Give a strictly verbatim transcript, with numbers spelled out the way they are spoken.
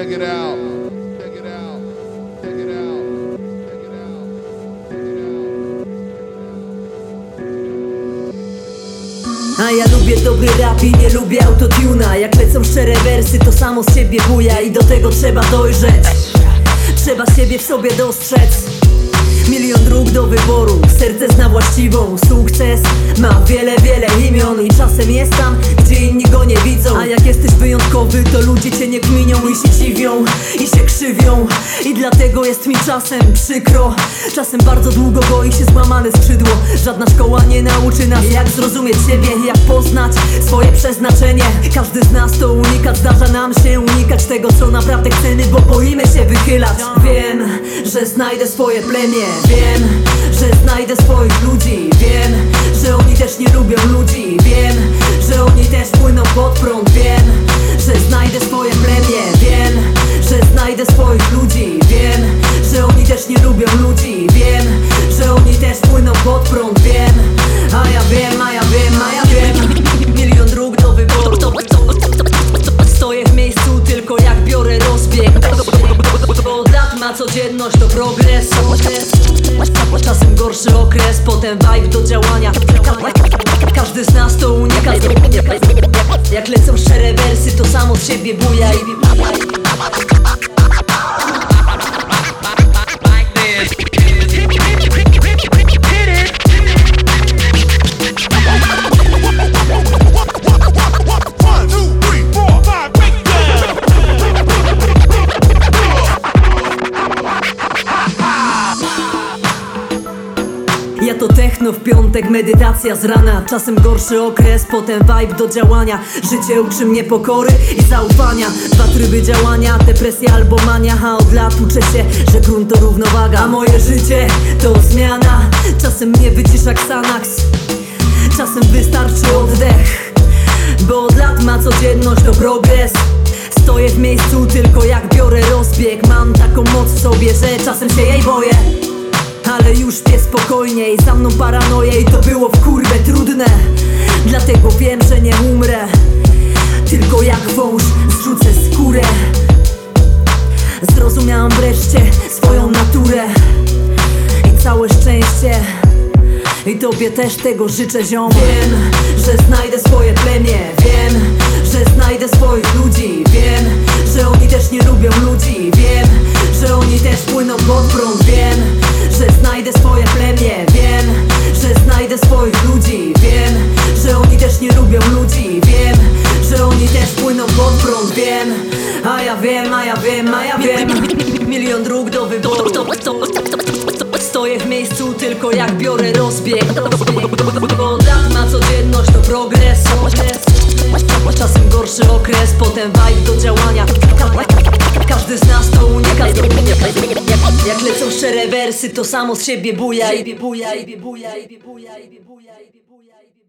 Check it out. Check it out. Check it out. Check it out. Check it out. A ja lubię dobry rap i nie lubię autotuna. Jak lecą szczere wersy, to samo z siebie buja. I do tego trzeba dojrzeć, trzeba siebie w sobie dostrzec. Milion dróg do wyboru, serce zna właściwą. Sukces ma wiele, wiele imion i czasem jest tam, gdzie inni go nie widzą. A jak jesteś wyjątkowy, to ludzie cię nie kminią i się dziwią, i się krzywią. I dlatego jest mi czasem przykro. Czasem bardzo długo goi się złamane skrzydło. Żadna szkoła nie nauczy nas, jak zrozumieć siebie, jak poznać swoje przeznaczenie. Każdy z nas to unikat, zdarza nam się unikać tego, co naprawdę chcemy, bo boimy się wychylać. Wiem, że znajdę swoje plemię. Wiem, że znajdę swoich ludzi. Wiem, że oni też nie lubią ludzi. Wiem, że oni też płyną pod prąd. Wiem, że znajdę swoje plemię. Wiem, że znajdę swoich ludzi. Wiem, że oni też nie lubią ludzi. Wiem, że oni też płyną pod prąd. Wiem, a ja wiem, a ja wiem, a ja wiem. Milion dróg do wyboru. Stoję w miejscu tylko jak biorę rozbieg. Bo od lat ma codzienność to progres. Czasem gorszy okres, potem vibe do działania. Każdy z nas to unikat. Jak lecą szczere wersy, to samo z siebie buja. Ja to techno w piątek, medytacja z rana. Czasem gorszy okres, potem vibe do działania. Życie uczy mnie pokory i zaufania. Dwa tryby działania, depresja albo mania. A od lat uczę się, że grunt to równowaga. A moje życie to zmiana. Czasem mnie wycisza Xanax, czasem wystarczy oddech. Bo od lat ma codzienność to progres. Stoję w miejscu tylko jak biorę rozbieg. Mam taką moc w sobie, że czasem się jej boję. Ale już śpię spokojniej, za mną paranoję i to było w kurwę trudne. Dlatego wiem, że nie umrę, tylko jak wąż zrzucę skórę. Zrozumiałam wreszcie swoją naturę i całe szczęście. I tobie też tego życzę, ziom. Wiem, że znajdę swoje plemię. Wiem, że znajdę swoich ludzi. Wiem, że oni też nie lubią ludzi. Wiem, że oni też płyną pod prąd. Wiem, że znajdę swoje plemię. Wiem, że znajdę swoich ludzi. Wiem, że oni też nie lubią ludzi. Wiem, że oni też płyną pod prąd. Wiem, a ja wiem, a ja wiem, a ja wiem. Milion dróg do wyboru. Stoję w miejscu tylko jak biorę rozbieg. Bo od lat ma codzienność to progres. Czasem gorszy okres, potem vibe do działania. Każdy z nas to unikat. Jak lecą szczere wersy, to samo z siebie buja.